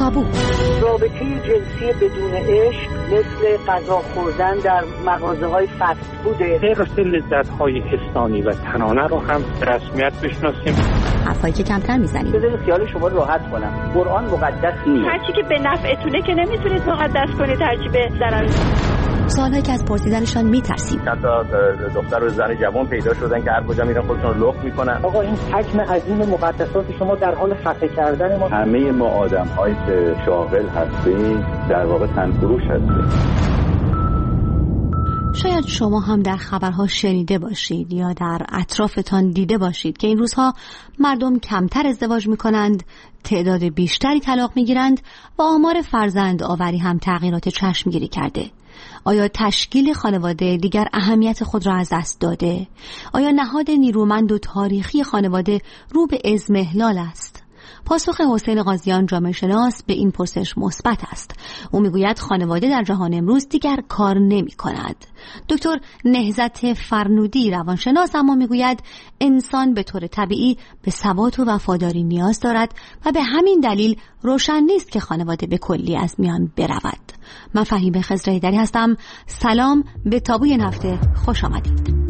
تابو. رابطه جنسی بدون عشق مثل غذا خوردن در مغازه‌های فست فوده. راستی لذت‌های حسانی و تنانه رو هم رسمیت بشناسیم. حرفایی که کمتر میزنیم. بذارید خیال شما راحت کنم. قرآن مقدس نیست. هر چی که به نفعتونه که نمیتونید مقدس کنید، هر چی به ضرر. سوالایی که از پرسیدنشان میترسیم. حتی دختر و زن جوان پیدا شدن که هر کجا میرن خودشون رو لخت میکنن. آقا این حجم عظیم مقدسات شما در حال خفه کردن ما. همه ما آدم‌هایی که شاغل هستیم در واقع تنفروش هستیم. شاید شما هم در خبرها شنیده باشید یا در اطرافتان دیده باشید که این روزها مردم کمتر ازدواج میکنند، تعداد بیشتری طلاق میگیرند و آمار فرزند آوری هم تغییرات چشمگیری کرده. آیا تشکیل خانواده دیگر اهمیت خود را از دست داده؟ آیا نهاد نیرومند و تاریخی خانواده رو به اضمحلال است؟ پاسخ حسین قاضیان جامعه شناس به این پرسش مثبت است. او میگوید خانواده در جهان امروز دیگر کار نمی کند. دکتر نهضت فرنودی روانشناس اما میگوید انسان به طور طبیعی به ثبات و وفاداری نیاز دارد و به همین دلیل روشن نیست که خانواده به کلی از میان برود. من فهیمه خضرهیدری هستم. سلام، به تابوی این هفته خوش آمدید.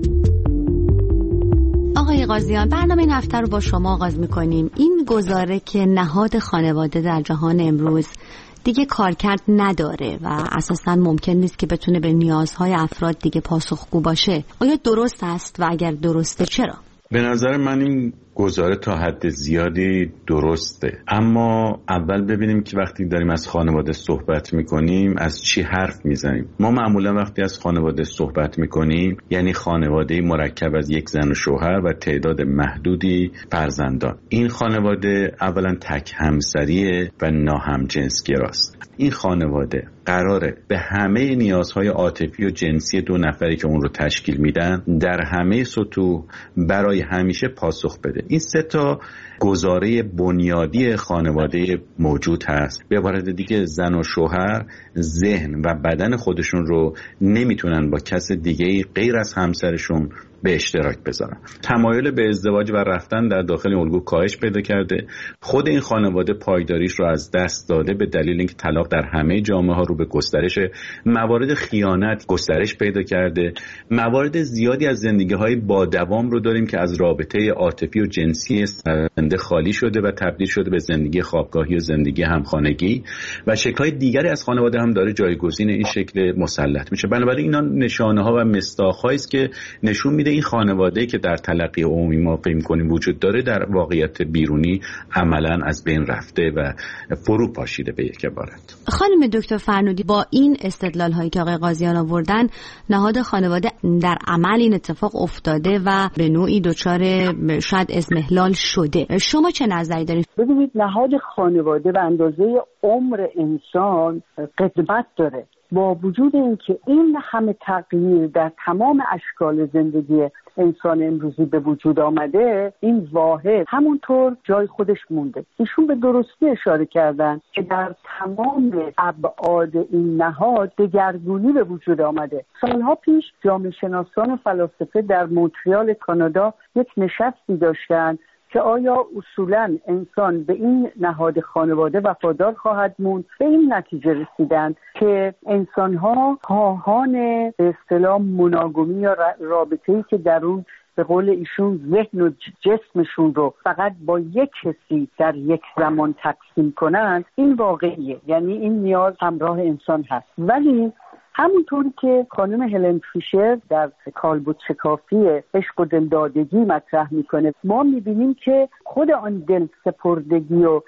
آقای قاضیان، برنامه این هفته رو با شما آغاز می‌کنیم. این گزاره که نهاد خانواده در جهان امروز دیگه کارکرد نداره و اساساً ممکن نیست که بتونه به نیازهای افراد دیگه پاسخگو باشه، آیا درست است و اگر درسته چرا؟ به نظر من این گزاره تا حد زیادی درسته، اما اول ببینیم که وقتی داریم از خانواده صحبت میکنیم از چی حرف میزنیم. ما معمولا وقتی از خانواده صحبت میکنیم یعنی خانواده مرکب از یک زن و شوهر و تعداد محدودی فرزندان. این خانواده اولا تک همسریه و ناهمجنسگراست. این خانواده قراره به همه نیازهای عاطفی و جنسی دو نفری که اون رو تشکیل میدن در همه سطوح برای همیشه پاسخ بده. این سه تا گزاره بنیادی خانواده موجود هست. به عبارت دیگه زن و شوهر ذهن و بدن خودشون رو نمیتونن با کس دیگه غیر از همسرشون به اشتراک بذارن. تمایل به ازدواج و رفتن در داخل الگو کاهش پیدا کرده. خود این خانواده پایداریش رو از دست داده به دلیل اینکه طلاق در همه جامعه ها رو به گسترش، موارد خیانت گسترش پیدا کرده. موارد زیادی از زندگی های با دوام رو داریم که از رابطه عاطفی و جنسی زنده خالی شده و تبدیل شده به زندگی خوابگاهی و زندگی همخانگی و شکل‌های دیگری از خانواده هم داره جایگزین این شکل مسلط میشه. بنابراین اینا نشانه‌ها و مصداق‌هایی است که نشون میده این خانواده که در تلقی عمومی ما فکر می‌کنیم وجود داره در واقعیت بیرونی عملاً از بین رفته و فرو پاشیده به یک عبارت. خانم دکتر فرنودی، با این استدلال‌هایی که آقای قاضیان آوردن نهاد خانواده در عمل این اتفاق افتاده و به نوعی دچار شاید اضمحلال شده. شما چه نظری دارید؟ ببینید، نهاد خانواده به اندازه عمر انسان قدمت داره. با وجود اینکه این همه تغییر در تمام اشکال زندگی انسان امروزی به وجود آمده، این واحد همونطور جای خودش مونده. ایشون به درستی اشاره کردن که در تمام ابعاد این نهاد دگرگونی به وجود آمده. سالها پیش جامعه شناسان و فلاسفه در مونتریال کانادا یک نشستی داشتن که آیا اصولاً انسان به این نهاد خانواده وفادار خواهد موند. به این نتیجه رسیدند که انسان‌ها خواهان به اصطلاح مناگمی یا رابطه‌ای که در اون به قول ایشون ذهن و جسمشون رو فقط با یک کسی در یک زمان تقسیم کنند، این واقعیه، یعنی این نیاز همراه انسان هست. ولی همونطوری که خانم هلن فیشر در کالبد شکافی عشق و دلدادگی مطرح میکنه، ما میبینیم که خود آن دل سپردگی و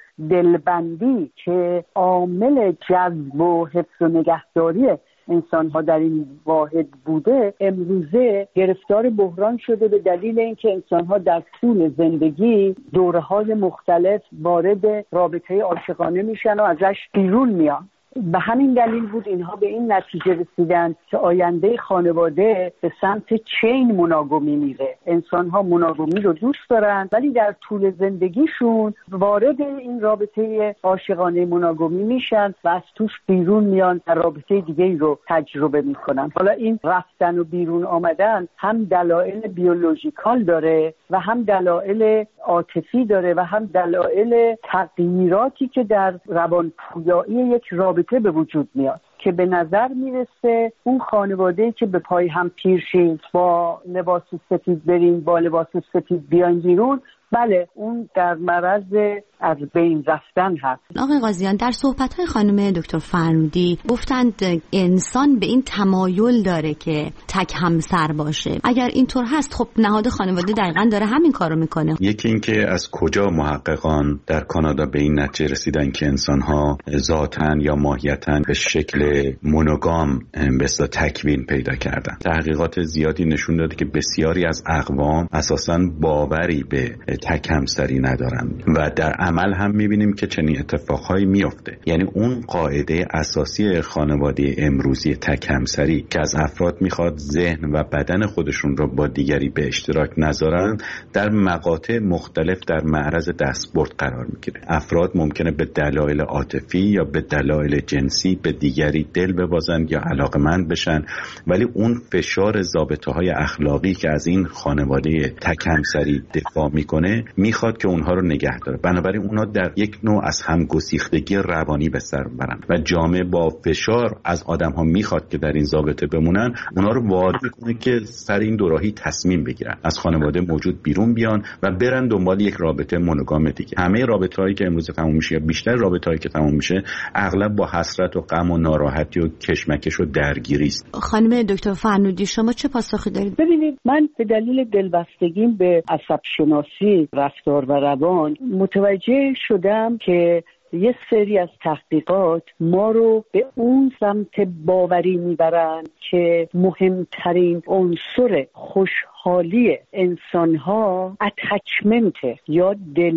دلبندی که عامل جذب و حفظ و نگهداری انسان ها در این واحد بوده، امروزه گرفتار بحران شده به دلیل اینکه انسان ها در طول زندگی دوره های مختلف وارد رابطه عاشقانه میشن و ازش بیرون میان. به همین دلیل بود اینها به این نتیجه رسیدن که آینده خانواده به سمت چین مونوگامی میره. انسان‌ها مونوگامی رو دوست دارن ولی در طول زندگیشون وارد این رابطه عاشقانه مونوگامی میشن و از توش بیرون میان و رابطه دیگه‌ای رو تجربه میکنن. حالا این رفتن و بیرون آمدن هم دلایل بیولوژیکال داره و هم دلایل عاطفی داره و هم دلایل تغییراتی که در روانپویایی یک رابطه به وجود میاد که به نظر میرسه اون خانواده‌ای که به پای هم پیر شید، با لباس سفید برین، با لباس سفید بیاین بیرون، بله اون در معرض از بین رفتن هست. آقای قاضیان، در صحبت‌های خانم دکتر فرنودی گفتند انسان به این تمایل داره که تک همسر باشه. اگر اینطور هست خب نهاد خانواده دقیقاً داره همین کارو میکنه. یکی این که از کجا محققان در کانادا به این نتیجه رسیدن که انسان‌ها ذاتاً یا ماهیتاً به شکل مونوگام به اصطلاح تکوین پیدا کردن. تحقیقات زیادی نشون داده که بسیاری از اقوام اساساً باوری به تک همسری ندارن و در عمل هم میبینیم که چنین اتفاقهایی میفته. یعنی اون قاعده اساسی خانواده امروزی تک همسری که از افراد میخواد ذهن و بدن خودشون رو با دیگری به اشتراک نذارن، در مقاطع مختلف در معرض دستبرد قرار میگیره. افراد ممکنه به دلایل عاطفی یا به دلایل جنسی به دیگری دل ببازن یا علاقمند بشن، ولی اون فشار ضابطه‌های اخلاقی که از این خانواده تک همسری دفاع میکنه میخواد که اونها رو نگه داره. بنابراین اونها در یک نوع از همگسیختگی روانی به سر برن و جامعه با فشار از آدم‌ها میخواد که در این ضابطه بمونن، اونها رو وادار میکنه که سر این دوراهی تصمیم بگیرن، از خانواده موجود بیرون بیان و برن دنبال یک رابطه مونوگام دیگه. همه رابطه‌هایی که امروز تموم میشه یا بیشتر رابطه‌هایی که تموم میشه اغلب با حسرت و غم و ناراحتی و کشمکش و درگیری است. خانم دکتر فرنودی شما چه پاسخی دارید؟ ببینید، من به دلیل دلبستگیم به عصب شناسی رفتار و روان متوجه شدم که یه سری از تحقیقات ما رو به اون سمت باوری میبرن که مهمترین عنصر خوشحالی انسان‌ها اتچمنت یا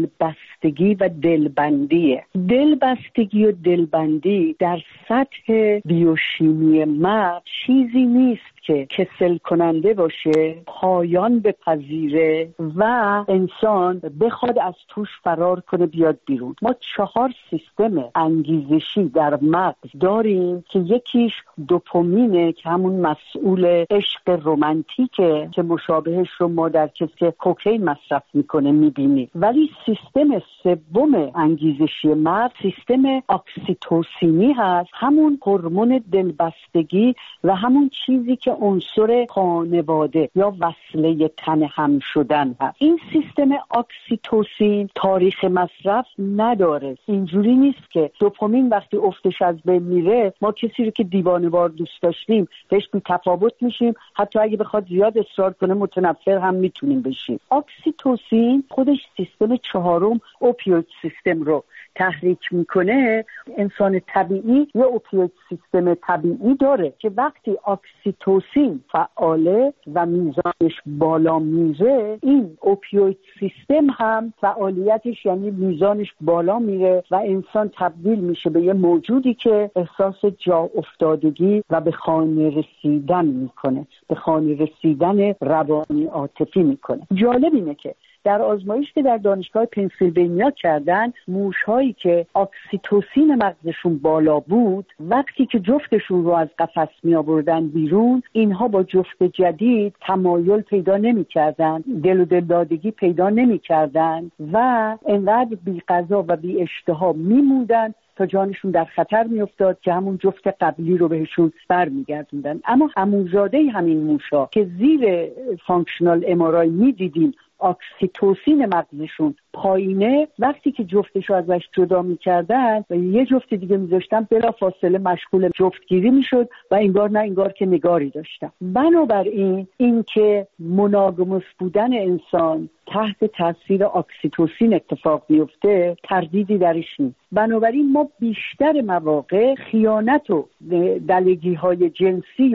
دلبستگی و دلبندیه. دلبستگی و دلبندی در سطح بیوشیمی مغز چیزی نیست که کسل کننده باشه، پایان بپذیره و انسان بخواد از توش فرار کنه بیاد بیرون. ما 4 سیستم انگیزشی در مغز داریم که یکیش دوپامینه که همون مسئول عشق رمانتیکه که مشابهش رو ما در کسی که کوکائین مصرف میکنه میبینیم، ولی سیستم سوم انگیزشی مغز سیستم اکسیتوسینی هست، همون هورمون دلبستگی و همون چیزی که عنصر خانواده یا وصله تن هم شدن هست. این سیستم اکسیتوسین تاریخ مصرف نداره. اینجوری نیست که دوپامین وقتی افتش از بین میره ما کسی رو که دیوانه‌وار دوست داشتیم بهش بی تفاوت میشیم، حتی اگه بخواد زیاد اصرار کنه متنفر هم میتونیم بشیم. اکسیتوسین خودش سیستم 4 اوپیوید سیستم رو تحریک میکنه. انسان طبیعی یه اوپیوید سیستم طبیعی داره که وقتی اکسیتوسین فعاله و میزانش بالا میره، این اوپیوید سیستم هم فعالیتش یعنی میزانش بالا میره و انسان تبدیل میشه به یه موجودی که احساس جا افتادگی و به خانه رسیدن میکنه، به خانه رسیدن روانی عاطفی میکنه. جالب اینه که در آزمایش که در دانشگاه پنسیلوانیا کردن، موش‌هایی که اکسیتوسین مغزشون بالا بود وقتی که جفتشون رو از قفس می آوردن بیرون، اینها با جفت جدید تمایل پیدا نمی کردن، دل و دلدادگی پیدا نمی کردن و انقدر بی غذا و بی اشتها می موندن تا جانشون در خطر می افتاد که همون جفت قبلی رو بهشون برمیگردوندن. اما عموزاده همین موشا که زیر فانکشنال ام‌آرآی می دیدیم اکسیتوسین مغزشون پایینه، وقتی که جفتشو ازش جدا می‌کردن و یه جفت دیگه می‌ذاشتن بلا فاصله مشغول جفتگیری میشد و انگار نه انگار که نگاری داشتن. بنابراین این که مونوگاموس بودن انسان تحت تاثیر اکسیتوسین اتفاق میفته تردیدی درش نیست. بنابراین ما بیشتر مواقع خیانت و دلگی‌های جنسی و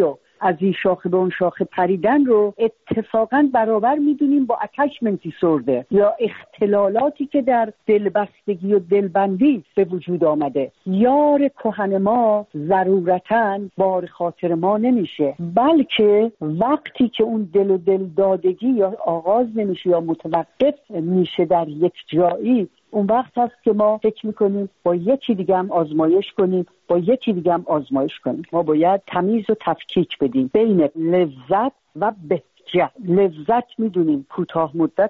از این شاخه به اون شاخه پریدن رو اتفاقا برابر میدونیم با اتچمنت دیسوردر یا اختلالاتی که در دلبستگی و دلبندی به وجود آمده. یار کهن ما ضرورتاً بار خاطر ما نمیشه، بلکه وقتی که اون دل و دل دادگی یا آغاز نمیشه یا متوقف میشه در یک جایی، اون وقت هست که ما فکر میکنیم با یکی دیگه هم آزمایش کنیم، با یکی دیگه هم آزمایش کنیم. ما باید تمیز و تفکیک بدیم بین لذت و بهجت. لذت میدونیم کوتاه مدت،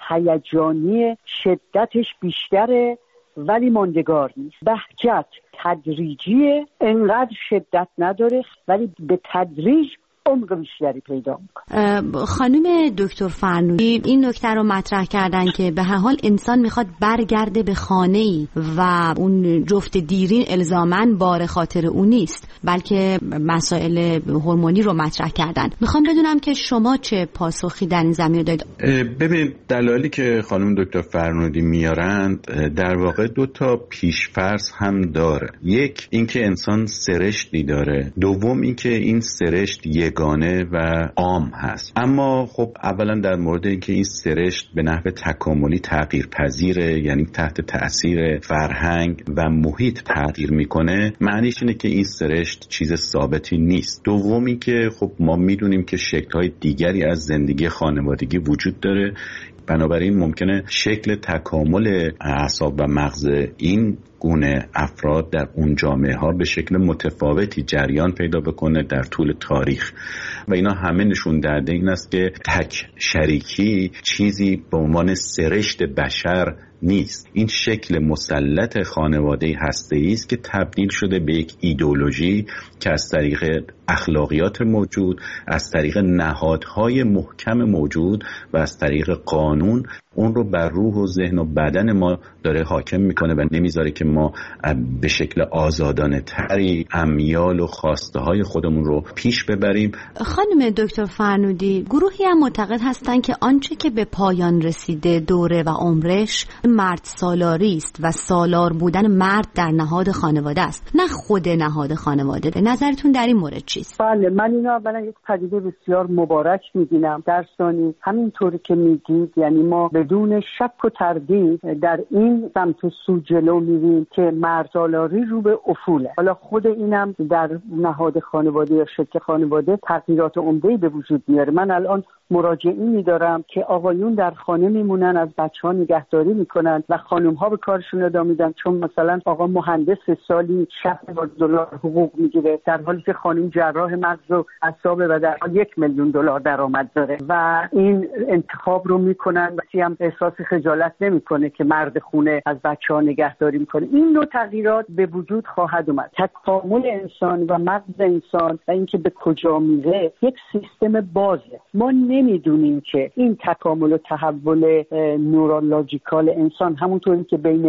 هیجانی، شدتش بیشتره ولی ماندگار نیست. بهجت تدریجیه، انقدر شدت نداره ولی به تدریج عمق بیشتری پیدا میکنه. خانم دکتر فرنودی این نکته رو مطرح کردن که به هر حال انسان میخواد برگرده به خانه‌ای و اون جفت دیرین الزاماً بار خاطر اون نیست، بلکه مسائل هورمونی رو مطرح کردن. میخوام بدونم که شما چه پاسخی در این زمینه دارید؟ ببین، دلایلی که خانم دکتر فرنودی میارند در واقع دو تا پیش‌فرض هم داره. یک، اینکه انسان سرشتی داره. دوم، اینکه این سرشت یگانه و عام هست. اما خب اولا در مورد اینکه این سرشت به نحو تکاملی تغییر پذیره، یعنی تحت تأثیر فرهنگ و محیط تغییر میکنه، معنیش اینه که این سرشت چیز ثابتی نیست. دومی که خب ما میدونیم که شکل‌های دیگری از زندگی خانوادگی وجود داره، بنابراین ممکنه شکل تکامل اعصاب و مغز این گونه افراد در اون جامعه ها به شکل متفاوتی جریان پیدا بکنه در طول تاریخ و اینا همه نشون دهنده این است که تک شریکی چیزی به عنوان سرشت بشر نیست. این شکل مسلط خانواده هسته‌ای است که تبدیل شده به یک ایدئولوژی که از طریق اخلاقیات موجود، از طریق نهادهای محکم موجود و از طریق قانون اون رو بر روح و ذهن و بدن ما داره حاکم میکنه و نمیذاره که ما به شکل آزادانه تری امیال و خواسته های خودمون رو پیش ببریم. خانم دکتر فرنودی، گروهی هم معتقد هستن که آنچه که به پایان رسیده دوره و عمرش مرد سالاری است و سالار بودن مرد در نهاد خانواده است، نه خود نهاد خانواده. به نظرتون در این مورد چیست؟ بله، من اینا اولا یک پدیده بسیار مبارک می‌بینم. در ثانی همینطوری که میگید، یعنی ما بدون شک و تردید در این سمت و سو جلو میریم که مرد سالاری رو به افوله. حالا خود اینم در نهاد خانواده یا شکل خانواده تغییرات عمده‌ای به وجود میاره. من الان مراجعینی دارم که آقایون در خانه میمونن، از بچه‌ها نگهداری میکنن و خانم‌ها به کارشون ادامه میدن، چون مثلا آقا مهندس سالی $60,000 حقوق میگیره در حالی که خانم جراح مغز و اعصاب و در حال $1,000,000 درآمد داره و این انتخاب رو میکنن و کسی هم احساس خجالت نمیکنه که مرد خونه از بچه‌ها نگهداری میکنه. این نوع تغییرات به وجود خواهد اومد. تکامل انسان و مغز انسان و اینکه به کجا میره یک سیستم بازه. ما نمیدونیم که این تکامل و تحول نورولوژیکال انسان همونطوری که بین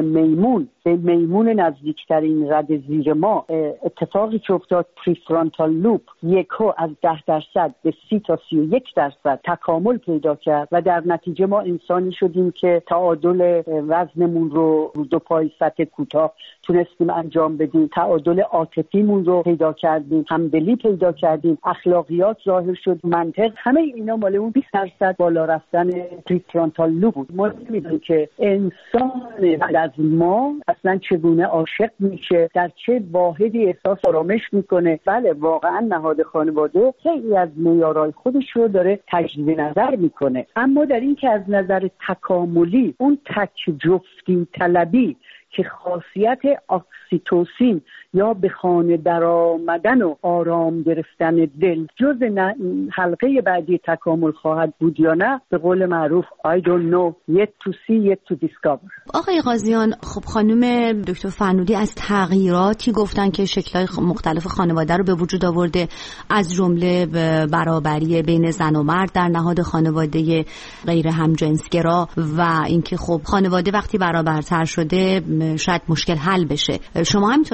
میمون نزدیکترین رد زیر ما اتفاقی که افتاد پریفرانتال لوب یکو از 10% به 30 تا 31% تکامل پیدا کرد و در نتیجه ما انسانی شدیم که تعادل وزنمون رو دو پای سطح کوتاه تونستیم انجام بدیم، تعادل عاطفیمون رو پیدا کردیم، همدلی پیدا کردیم، اخلاقیات ظاهر شد، منطق، همه اینا مال اون 20% بالا رفتن پریفرانتال لوب بود. ما می‌دونیم که انسان بعد از ما اصلا چگونه عاشق میشه، در چه واحدی احساس آرامش میکنه. بله، واقعا نهاد خانواده خیلی از معیارهای خودش رو داره تجدید نظر میکنه، اما در این که از نظر تکاملی اون تک جفتی طلبی که خاصیت اکسیتوسین یا به خانه در آمدن و آرام گرفتن دل جز حلقه بعدی تکامل خواهد بود یا نه، به قول معروف I don't know, yet to see, yet to discover. آقای قاضیان، خب خانم دکتر فرنودی از تغییراتی گفتن که شکل‌های مختلف خانواده رو به وجود آورده، از جمله برابری بین زن و مرد در نهاد خانواده غیر همجنسگرا و اینکه خب خانواده وقتی برابرتر شده شاید مشکل حل بشه. شما همینطور فکر می‌کنید؟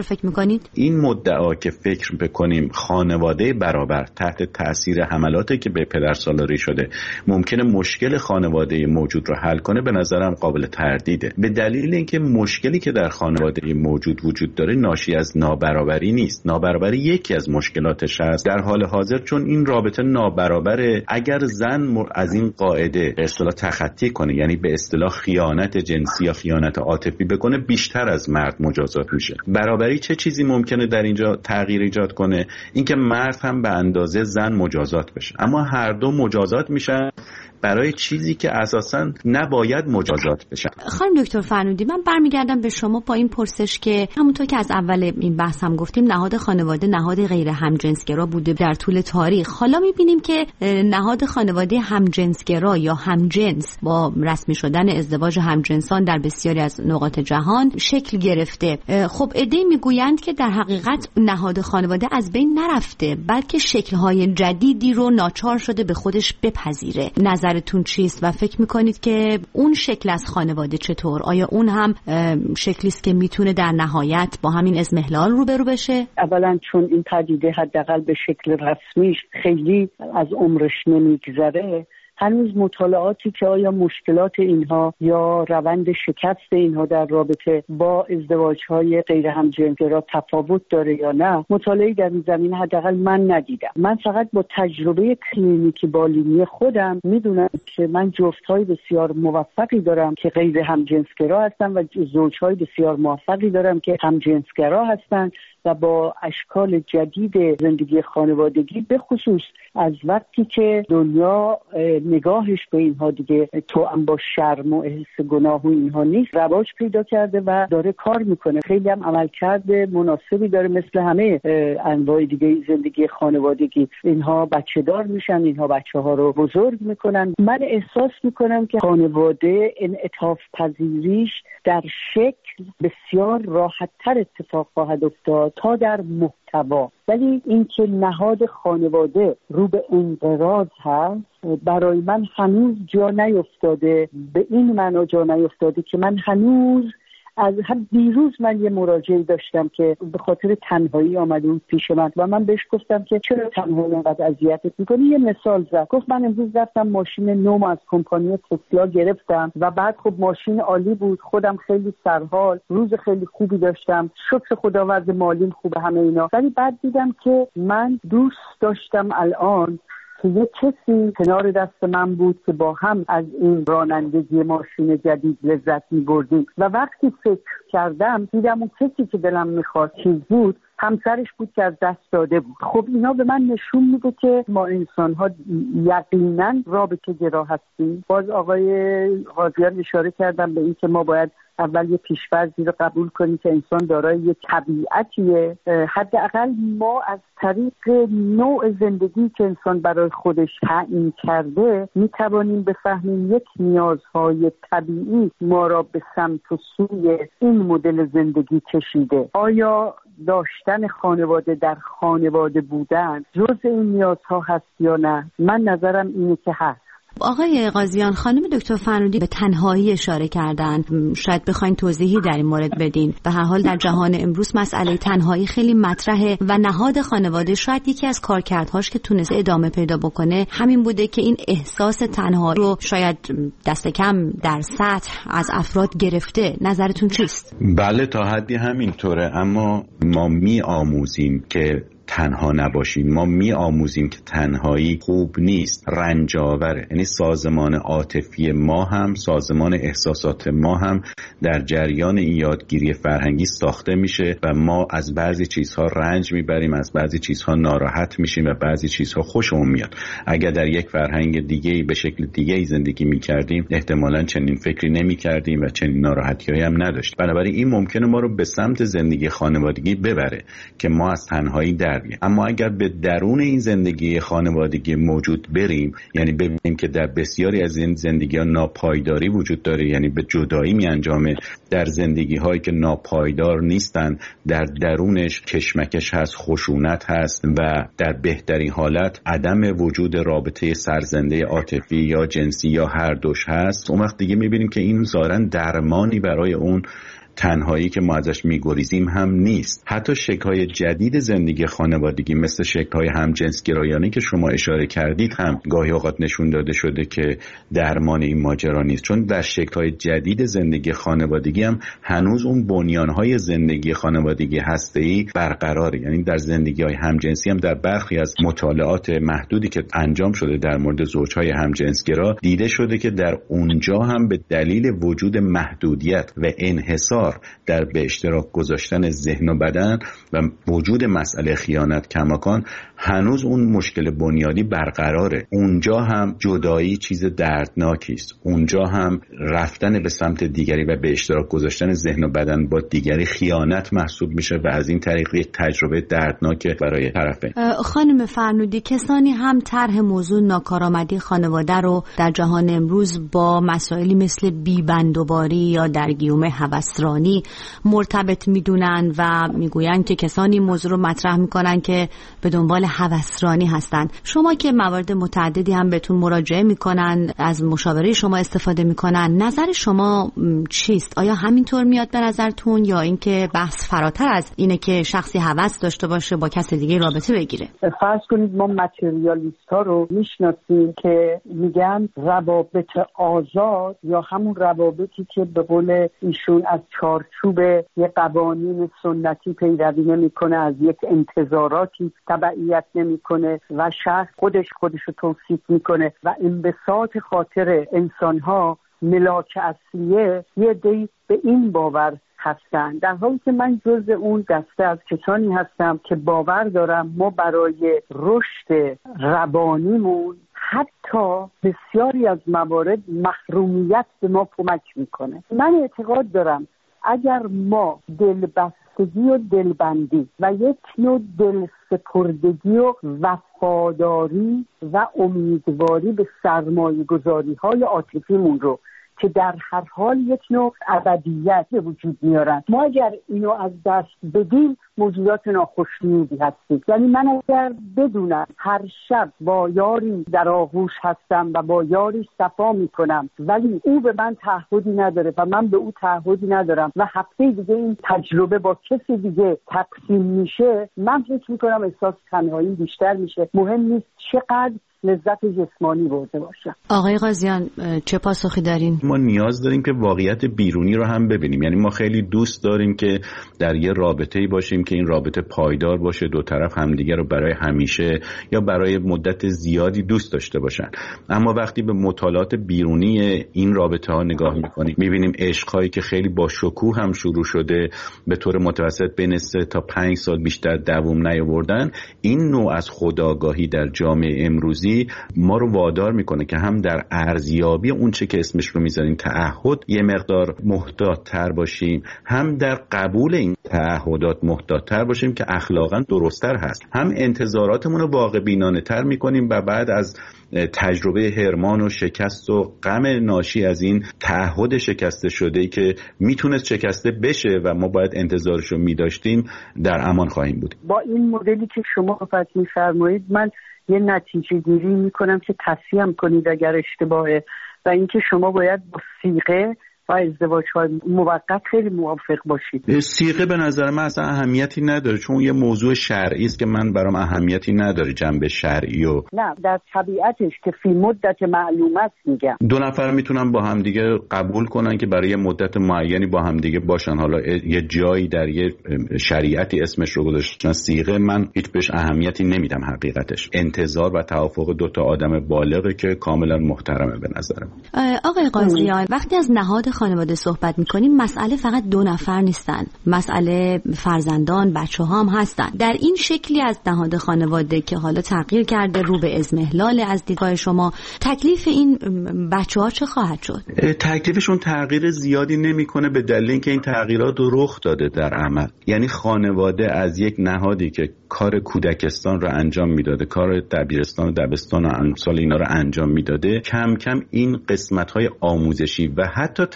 میکنید؟ این مدعا که فکر بکنیم خانواده برابر تحت تأثیر حملاتی که به پدرسالاری شده ممکنه مشکل خانواده موجود رو حل کنه، به نظرم قابل تردیده، به دلیل اینکه مشکلی که در خانواده موجود وجود داره ناشی از نابرابری نیست. نابرابری یکی از مشکلاتش هست در حال حاضر، چون این رابطه نابرابره. اگر زن از این قاعده به اصطلاح تخطی کنه، یعنی به اصطلاح خیانت جنسی یا خیانت عاطفی بکنه، بیشتر از مرد مجازات میشه. برابری چه چیزی ممکنه در اینجا تغییر ایجاد کنه؟ اینکه مرد هم به اندازه زن مجازات بشه، اما هر دو مجازات میشن برای چیزی که اساساً نباید مجازات بشه. خانم دکتر فرنودی، من برمیگردم به شما با این پرسش که همونطور که از اول این بحث هم گفتیم نهاد خانواده نهاد غیر همجنسگرا بوده در طول تاریخ. حالا میبینیم که نهاد خانواده همجنسگرا یا همجنس با رسمی شدن ازدواج همجنسان در بسیاری از نقاط جهان شکل گرفته. خب عده‌ای میگویند که در حقیقت نهاد خانواده از بین نرفته، بلکه شکل‌های جدیدی رو ناچار شده به خودش بپذیره. نظرتون چیست و فکر میکنید که اون شکل از خانواده چطور؟ آیا اون هم شکلی است که میتونه در نهایت با همین اضمحلال روبرو بشه؟ اولا چون این پدیده حداقل به شکل رسمیش خیلی از عمرش نمیگذره، هنوز مطالعاتی که آیا مشکلات اینها یا روند شکست اینها در رابطه با ازدواج‌های غیر همجنسگرا تفاوت داره یا نه، مطالعه‌ای در این زمینه حداقل من ندیدم. من فقط با تجربه کلینیکی بالینی خودم میدونم که من جفت‌های بسیار موفقی دارم که غیر همجنسگرا هستن و زوج‌های بسیار موفقی دارم که همجنسگرا هستن و با اشکال جدید زندگی خانوادگی، به خصوص از وقتی که دنیا نگاهش به اینها دیگه توأم با شرم و احساس گناه و اینها نیست، رواج پیدا کرده و داره کار میکنه. خیلی هم عملکرد مناسبی داره، مثل همه انواع دیگه زندگی خانوادگی. اینها بچه دار میشن، اینها بچه ها رو بزرگ میکنن. من احساس میکنم که خانواده انعطاف پذیریش در شکل بسیار راحت تر اتفاق خواهد افتاد تا در محتوا، ولی اینکه نهاد خانواده رو به انقراض هست برای من هنوز جا نیفتاده. به این معنا جا نیفتاده که من هنوز از دیروز من یه مراجعه داشتم که به خاطر تنهایی آمده بود پیش من و من بهش گفتم که چرا تنهایی انقدر اذیتت میکنی. یه مثال زد، گفت من امروز رفتم ماشین نو از کمپانی تسلا گرفتم و بعد خب ماشین عالی بود، خودم خیلی سرحال، روز خیلی خوبی داشتم، شکر خداوند مالیم خوبه، همه اینا. ولی بعد دیدم که من دوست داشتم الان که یه کسی کنار دست من بود که با هم از این رانندگی ماشین جدید لذت می‌بردیم و وقتی فکر کردم دیدم اون کسی که دلم می‌خواست چیز بود همسرش بود که از دست داده بود. خب اینا به من نشون میده که ما انسان‌ها یقینا رابطه گرا هستیم. باز آقای قاضیان اشاره کردن به این که ما باید اول یه پیش‌فرضی رو قبول کنیم که انسان دارای یه طبیعتیه. حداقل ما از طریق نوع زندگی که انسان برای خودش تعیین کرده میتوانیم بفهمیم یک نیازهای طبیعی ما را به سمت و سوی این مدل زندگی کشیده. آیا داشتن خانواده در خانواده بودن جز این نیازها هست یا نه؟ من نظرم اینه که هست. آقای قاضیان، خانم دکتر فرنودی به تنهایی اشاره کردن، شاید بخواین توضیحی در این مورد بدین. به هر حال در جهان امروز مسئله تنهایی خیلی مطرحه و نهاد خانواده شاید یکی از کارکردهاش که تونسته ادامه پیدا بکنه همین بوده که این احساس تنهایی رو شاید دست کم در سطح از افراد گرفته. نظرتون چیست؟ بله، تا حدی همینطوره، اما ما می‌آموزیم که تنها نباشیم. ما می آموزیم که تنهایی خوب نیست، رنج آوره. یعنی سازمان عاطفی ما هم، سازمان احساسات ما هم در جریان این یادگیری فرهنگی ساخته میشه و ما از بعضی چیزها رنج میبریم، از بعضی چیزها ناراحت میشیم و بعضی چیزها خوشمون میاد. اگر در یک فرهنگ دیگه‌ای به شکل دیگه‌ای زندگی میکردیم احتمالاً چنین فکری نمیکردیم و چنین ناراحتی‌هایی هم نداشتیم. بنابراین این ممکنه ما رو به سمت زندگی خانوادگی ببره که ما از تنهایی اما اگر به درون این زندگی خانوادگی موجود بریم، یعنی ببینیم که در بسیاری از این زندگی‌ها ناپایداری وجود داره، یعنی به جدایی می انجامه، در زندگی‌هایی که ناپایدار نیستن در درونش کشمکش هست، خشونت هست و در بهترین حالت عدم وجود رابطه سرزنده عاطفی یا جنسی یا هر دوش هست، اون وقت دیگه می بینیم که این ظاهراً درمانی برای اون تنهایی که ما ازش میگریزیم هم نیست. حتی شکل‌های جدید زندگی خانوادگی مثل شکل‌های همجنسگرایانه که شما اشاره کردید هم گاهی اوقات نشون داده شده که درمان این ماجرا نیست، چون در شکل‌های جدید زندگی خانوادگی هم هنوز اون بنیان‌های زندگی خانوادگی هسته‌ای برقراره. یعنی در زندگی‌های همجنسی هم در برخی از مطالعات محدودی که انجام شده در مورد زوج‌های همجنسگرا دیده شده که در اونجا هم به دلیل وجود محدودیت و انحصار در به اشتراک گذاشتن ذهن و بدن و وجود مسئله خیانت کماکان هنوز اون مشکل بنیادی برقراره. اونجا هم جدایی چیز دردناکی است. اونجا هم رفتن به سمت دیگری و به اشتراک گذاشتن ذهن و بدن با دیگری خیانت محسوب میشه و از این طریق یک تجربه دردناک برای طرفین. خانم فرنودی، کسانی هم طرح موضوع ناکارآمدی خانواده رو در جهان امروز با مسائلی مثل بیبندوباری یا در گیوم هوسرانی مرتبط میدونن و میگوین که کسانی موضوع رو مطرح میکنن که به دنبال هوسرانی هستن. شما که موارد متعددی هم بهتون مراجعه میکنن، از مشاوره شما استفاده میکنن، نظر شما چیست؟ آیا همینطور میاد به نظرتون یا اینکه بحث فراتر از اینه که شخصی هوس داشته باشه با کس دیگه رابطه بگیره؟ فرض کنید ما متریالیست ها رو میشناسیم که میگن روابط آزاد یا همون روابطی که به قول ایشون از چارچوب یه قوانین سنتی پیروی نمیکنه، از یک انتظاراتی تبعیت نمیکنه و شخص خودش رو توصیف میکنه و انبساط خاطر انسانها ملاک اصلیه، یه عده‌ای به این باور هستن، در حالی که من جز اون دسته از کسانی هستم که باور دارم ما برای رشد روانیمون حتی بسیاری از موارد محرومیت به ما کمک میکنه. من اعتقاد دارم اگر ما دلبستگی و دلبندی و یک نوع دلسپردگی و وفاداری و امیدواری به سرمایه گذاری های عاطفیمون رو که در هر حال یک نوع ابدیت به وجود میارن، ما اگر اینو از دست بدیم موجودات ناخوشنودی هستیم. یعنی من اگر بدونم هر شب با یاری در آغوش هستم و با یاری صفا میکنم ولی او به من تعهدی نداره و من به او تعهدی ندارم و هفته دیگه این تجربه با کسی دیگه تقسیم میشه، من فکر میکنم احساس تنهایی بیشتر میشه. مهم نیست چقدر لذت جسمانی برده باشه. آقای قاضیان چه پاسخی دارین؟ ما نیاز داریم که واقعیت بیرونی رو هم ببینیم. یعنی ما خیلی دوست داریم که در یه رابطه‌ای باشیم که این رابطه پایدار باشه، دو طرف همدیگه رو برای همیشه یا برای مدت زیادی دوست داشته باشن. اما وقتی به مطالعات بیرونی این رابطه ها نگاه میکنیم میبینیم عشق‌هایی که خیلی با شکوه هم شروع شده به طور متوسط بین 3 تا 5 سال بیشتر دوام نیاوردن. این نوع از خودآگاهی در جامعه امروزی ما رو وادار میکنه که هم در ارزیابی اون چه که اسمش رو میذاریم تعهد یه مقدار محتاط‌تر باشیم، هم در قبول این تعهدات محتاط‌تر باشیم که اخلاقاً درست‌تر هست، هم انتظاراتمون رو واقع بینانه تر میکنیم و بعد از تجربه حرمان و شکست و غم ناشی از این تعهد شکسته شده‌ای که میتونست شکسته بشه و ما باید انتظارش رو میداشتیم در امان خواهیم بود. با این مدلی که شما فقط می‌فرمایید من یه نتیجه گیری میکنم که تصحیح کنید اگر اشتباهه و اینکه شما باید با صیغه و ازدواج‌های موقت خیلی موافق باشید. صیغه به نظر من اصلا اهمیتی نداره، چون یه موضوع شرعی است که من برام اهمیتی نداره جنبه شرعی و نه در طبیعتش که فی مدت معلوم است میگم. دو نفر میتونن با هم دیگه قبول کنن که برای مدت معینی با هم دیگه باشن. حالا یه جایی در یه شریعتی اسمش رو گذاشتن صیغه، من هیچ بهش اهمیتی نمیدم. حقیقتش انتظار و توافق دو تا آدم بالغه که کاملا محترمه به نظرم. آقای قاضیان، وقتی از نهاد خانواده صحبت میکنیم مسئله فقط 2 نفر نیستن، مسئله فرزندان، بچه ها هم هستن. در این شکلی از نهاد خانواده که حالا تغییر کرده رو به اضمحلال از دیدگاه شما، تکلیف این بچه ها چه خواهد شد؟ تکلیفشون تغییر زیادی نمیکنه به دلیل اینکه این تغییرات رخ داده در عمل. یعنی خانواده از یک نهادی که کار کودکستان رو انجام میداده، کار دبیرستان و دبستان و امثال اینا رو انجام میداده، کم کم این قسمت‌های آموزشی و حتی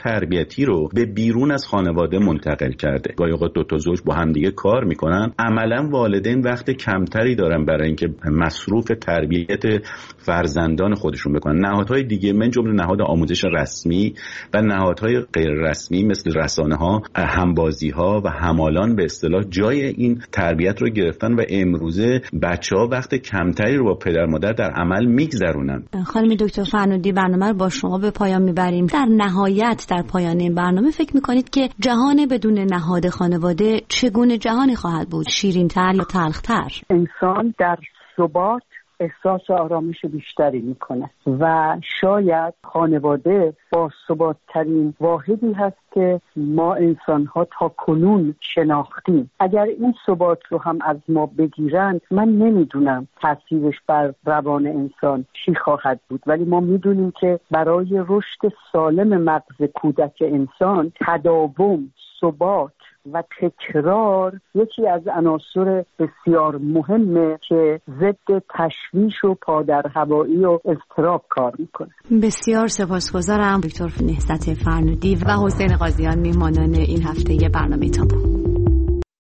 تربیتی رو به بیرون از خانواده منتقل کرده. گاهی اوقات دو تا زوج با هم دیگه کار میکنن، عملا والدین وقت کمتری دارن برای اینکه مصروف تربیت فرزندان خودشون بکنن. نهادهای دیگه من جمله نهاد آموزش رسمی و نهادهای غیر رسمی مثل رسانه‌ها، همبازی‌ها و همالان به اصطلاح جای این تربیت رو گرفتن و امروزه بچه‌ها وقت کمتری رو با پدر مادر در عمل میگذرونن. خانم دکتر فرنودی، برنامه رو با شما به پایان میبریم. در نهایت در پایان این برنامه فکر میکنید که جهان بدون نهاد خانواده چگونه جهانی خواهد بود؟ شیرین‌تر یا تلخ‌تر؟ انسان در ثبات احساس آرامش بیشتری میکنه و شاید خانواده با ثبات‌ترین واحدی هست که ما انسان‌ها تا کنون شناختیم. اگر این ثبات رو هم از ما بگیرن، من نمیدونم تاثیرش بر روان انسان چی خواهد بود، ولی ما میدونیم که برای رشد سالم مغز کودک انسان تداوم، ثبات و تکرار یکی از عناصر بسیار مهمه که ضد تشویش و پادرهوایی و اضطراب کار میکنه. بسیار سپاسگزارم دکتر نهضت فرنودی و حسین قاضیان، میهمانان این هفته برنامه تابو.